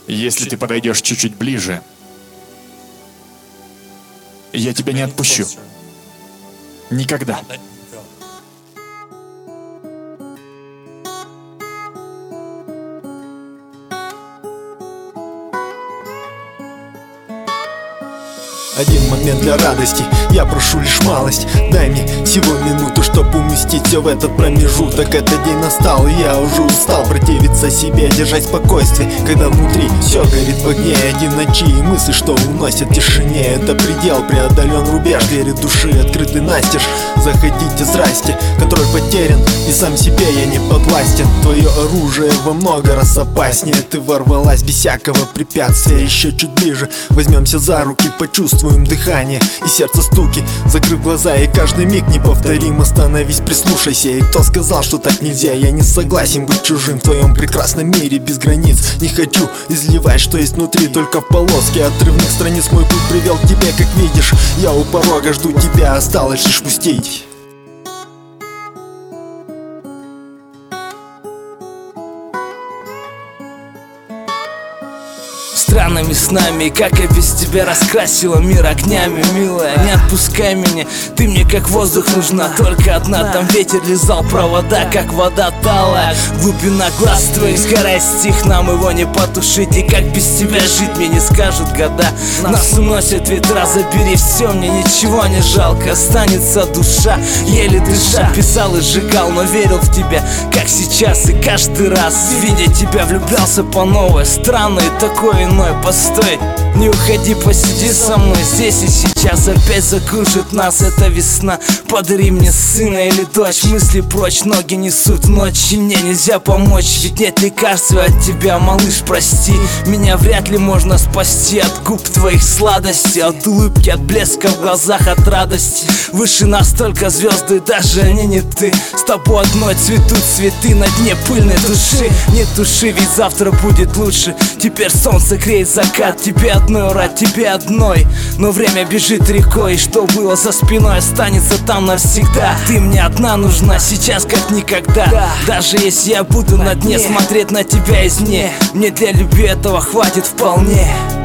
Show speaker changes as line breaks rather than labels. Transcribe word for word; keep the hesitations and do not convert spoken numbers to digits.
Если ты подойдешь чуть-чуть ближе, я тебя не отпущу. Никогда.
Один момент для радости, я прошу лишь малость. Дай мне всего минуту, чтоб уместить все в этот промежуток. Этот день настал, и я уже устал противиться себе, держать спокойствие, когда внутри все горит в огне. Один ночи и мысли, что уносят в тишине. Это предел, преодолен рубеж, двери души открыты настежь. Заходите, здрасте, контроль потерян, и сам себе я не подвластен. Твое оружие во много раз опаснее. Ты ворвалась без всякого препятствия. Еще чуть ближе, возьмемся за руки, почувствуем дыхание и сердце стуки. Закрыв глаза, и каждый миг неповторим. Остановись, прислушайся. И кто сказал, что так нельзя? Я не согласен быть чужим в твоем прекрасном мире без границ. Не хочу изливать, что есть внутри, только в полоске отрывных страниц. Мой путь привел к тебе, как видишь. Я у порога жду тебя, осталось лишь пустить.
Странными снами, как я без тебя раскрасила мир огнями, милая. Не отпускай меня, ты мне как воздух нужна, только одна. Там ветер лизал провода, как вода талая. Глубина глаз твоих, сгорай стих, нам его не потушить. И как без тебя жить, мне не скажут года. Нас уносят ветра, забери все, мне ничего не жалко. Останется душа, еле дыша. Писал и сжигал, но верил в тебя, как сейчас. И каждый раз, видя тебя, влюблялся по новой. Странный такой иной. Постой, не уходи, посиди со мной здесь и сейчас. Опять закружит нас эта весна. Подари мне сына или дочь. Мысли прочь, ноги несут в ночь, и мне нельзя помочь, ведь нет лекарства от тебя, малыш, прости. Меня вряд ли можно спасти от губ твоих сладостей, от улыбки, от блеска в глазах, от радости. Выше нас только звезды, даже они не ты. С тобой одной цветут цветы на дне пыльной души. Не туши, ведь завтра будет лучше. Теперь солнце греет закат, тебе одной рад, тебе одной. Но время бежит рекой, и что было за спиной останется там навсегда. Ты мне одна нужна сейчас как никогда. Даже если я буду на дне смотреть на тебя из дне, мне для любви этого хватит вполне.